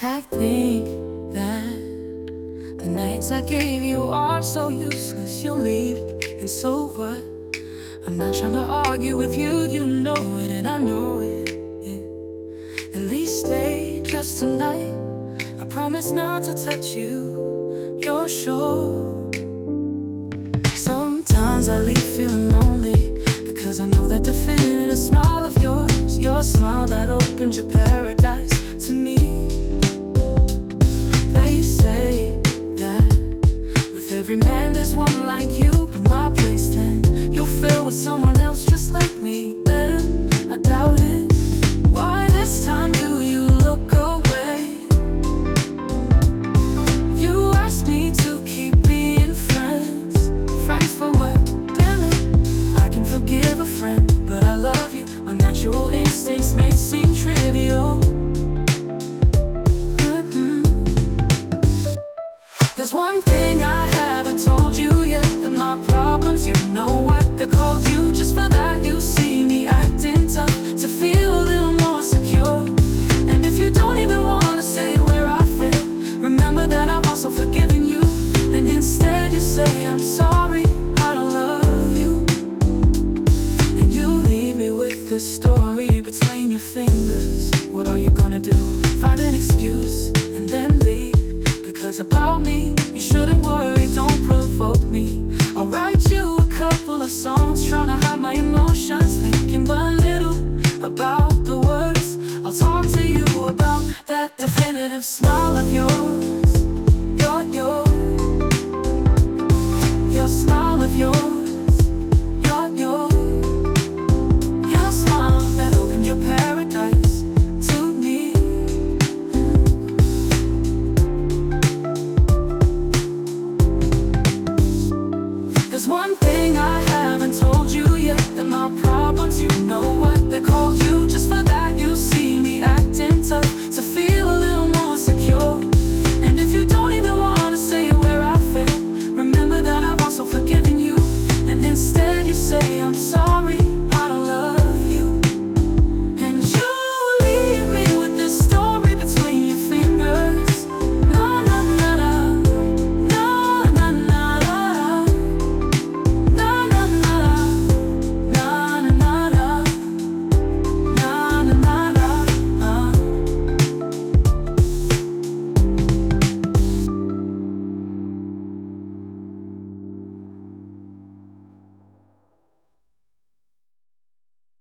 I think that the nights I gave you are so useless. You'll leave, and so what? I'm not trying to argue with you, you know it, and I know it. Yeah. At least stay just tonight. I promise not to touch you. You're sure. Sometimes I leave feeling lonely because I know that definitive smile of yours, your smile that opened your paradise to me. They say that with every man there's one like you, but my place then you'll fill with someone else just like me. Then I doubt it. Why this time do you look away? You asked me to keep being friends. Friends for what? Damn it, I can forgive a friend, but I love you. My natural instincts may seem trivial. There's one thing I haven't told you yet, and my problems, you know what they're called. You just for that you see me acting tough to feel a little more secure. And if you don't even want to say where I fail, remember that I've also forgiven you. And instead you say I'm sorry, I don't love you. And you leave me with this story between your fingers. What are you gonna do? Find an excuse and then leave? Because about me, you shouldn't worry, don't provoke me. I'll write you a couple of songs, trying to hide my emotions, thinking but little about the words. I'll talk to you about that definitive smile of yours.